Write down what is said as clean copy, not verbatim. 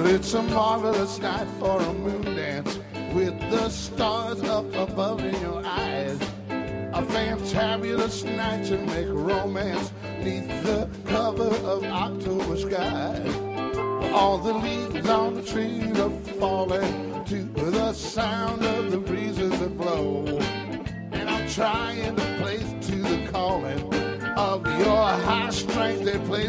It's a marvelous night for a moon dance with the stars up above in your eyes. A fantabulous night to make romance neath the cover of October skies. All the leaves on the trees are falling to the sound of the breezes that blow. And I'm trying to place to the calling of your high strength. They play